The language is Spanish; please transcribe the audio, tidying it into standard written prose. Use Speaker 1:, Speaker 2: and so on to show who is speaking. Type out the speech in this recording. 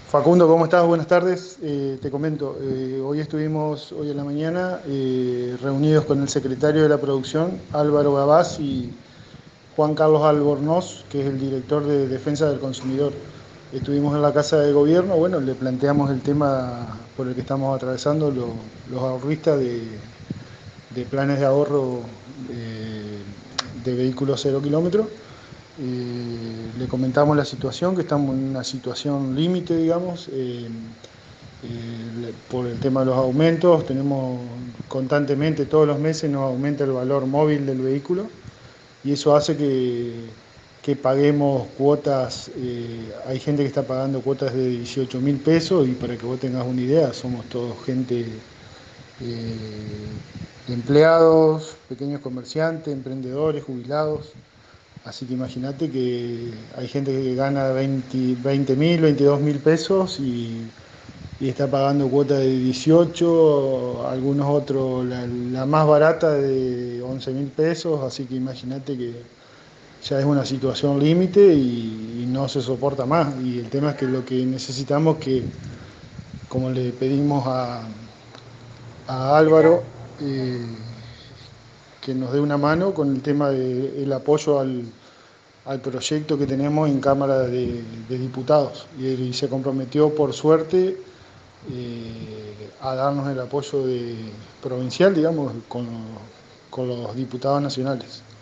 Speaker 1: Facundo, ¿cómo estás? Buenas tardes. Te comento, hoy estuvimos, hoy en la mañana, reunidos con el secretario de la producción, Álvaro Gabás, y Juan Carlos Albornoz, que es el director de Defensa del Consumidor. Estuvimos en la Casa de Gobierno, bueno, le planteamos el tema por el que estamos atravesando los ahorristas de planes de ahorro de vehículos 0 kilómetros. Le comentamos la situación, que estamos en una situación límite, digamos, por el tema de los aumentos. Tenemos constantemente, todos los meses nos aumenta el valor móvil del vehículo y eso hace que paguemos cuotas. Hay gente que está pagando cuotas de 18.000 pesos y para que vos tengas una idea, somos todos gente, empleados, pequeños comerciantes, emprendedores, jubilados. Así que imagínate que hay gente que gana 20.000, 22.000 pesos y está pagando cuota de 18, algunos otros, la más barata de 11.000 pesos, así que imagínate que ya es una situación límite y no se soporta más. Y el tema es que lo que necesitamos que, como le pedimos a Álvaro, eh, que nos dé una mano con el tema del apoyo al proyecto que tenemos en Cámara de Diputados. Y se comprometió, por suerte, a darnos el apoyo provincial, digamos, con los diputados nacionales.